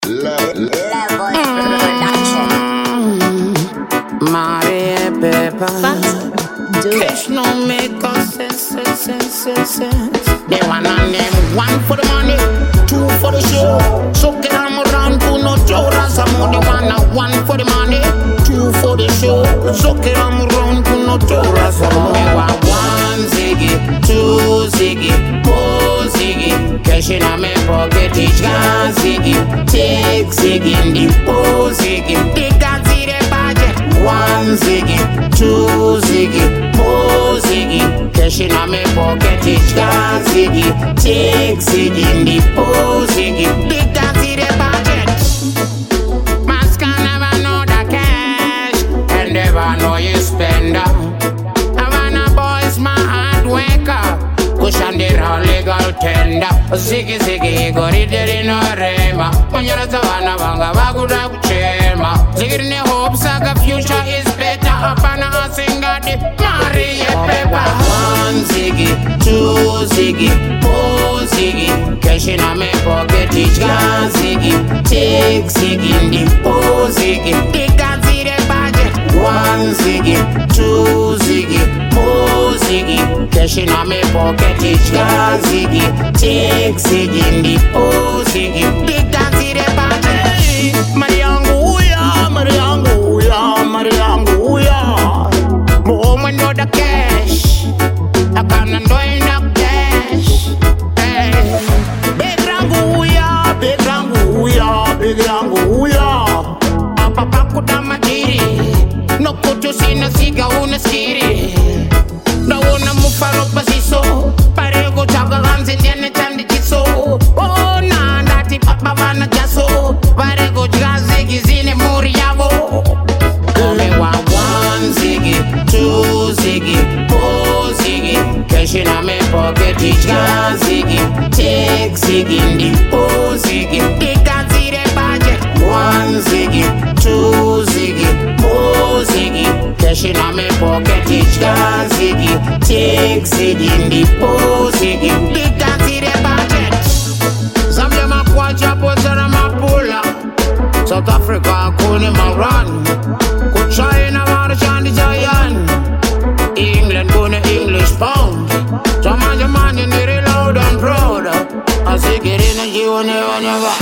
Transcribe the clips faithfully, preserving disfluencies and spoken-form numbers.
Love, love production. Maria Pepper. Cash no make us sense, sense, sense, sense, sense. They wanna name one for the money, two for the show. So get them around to no Jora. Some money wanna one for the money, two for the show. So get them around to no Jora. Some money want one ziggy, two ziggy, four ziggy. Cash in my pocket, each guy ziggy. Take ziggy, the four ziggy. They can see the budget. One ziggy, two ziggy, four ziggy. Cash in my pocket, each guy ziggy. Take ziggy, the four ziggy. They can see the budget. Mas can never know the cash and never know you spend. Havana boys, my hard worker. Cushion the legal tender. Ziggy ziggy, go read it in a rema. When you're at Havana, Vanga, Vaguda, Chema. Ziggy, the hopes of the future is better. Upon a singer, the Maria Pepper. One ziggy, two ziggy, four ziggy. Cash in my pocket, each guy ziggy. Take ziggy, the four ziggy. They can see the budget. One ziggy, two ziggy, four ziggy. Cash in my pocket, each guy ziggy. Take ziggy, the four ziggy. They can see the budget. Mariango, yeah, Mariango, yeah, Mariango, yeah. Moment no the cash. I can't do enough cash. Hey, big rango, yeah, big rango, yeah, big rango, yeah. Papa kuda majiri. No kucho sina siga una skiri. No una mufaro pasiso. Parego chaga ganzi ndiane chandi chiso. Oh na nati papa vana jaso. Parego jazi gizine muri yavo. Come wa one ziggy, two ziggy, four ziggy. Cash in my pocket, each guy ziggy. Take ziggy, the four ziggy. They can see the budget. One ziggy, two ziggy, four ziggy. Cash in my pocket, each guy ziggy. Take ziggy, the four ziggy. They can see the budget. Some them a quadra, but some them a puller. South Africa, couldn't run. Could China, want to shine the giant. England, gonna English pound. Some man, the man, you need it loud and proud. I say get in and you never, never.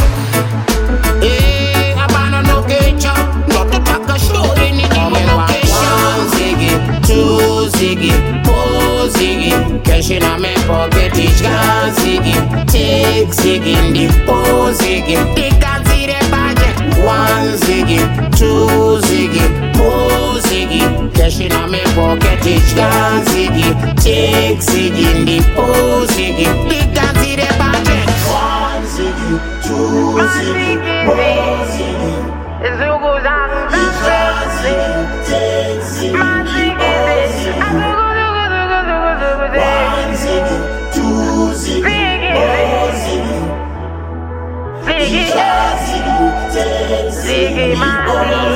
Eh, I ban no ketchup. Not to pack a show in the location. One ziggy, two ziggy, four ziggy. Cash in my pocket, each guy ziggy. Take ziggy, the four ziggy. They can see the budget. One ziggy, two ziggy, four ziggy. Cash in my pocket, each guy ziggy. Take ziggy, the four ziggy. They can see the budget. One ziggy, two ziggy, four ziggy. It's who goes on Each guy ziggy, take ziggy, four ziggy. One ziggy, two ziggy, four ziggy. Each guy ziggy, take ziggy, four ziggy.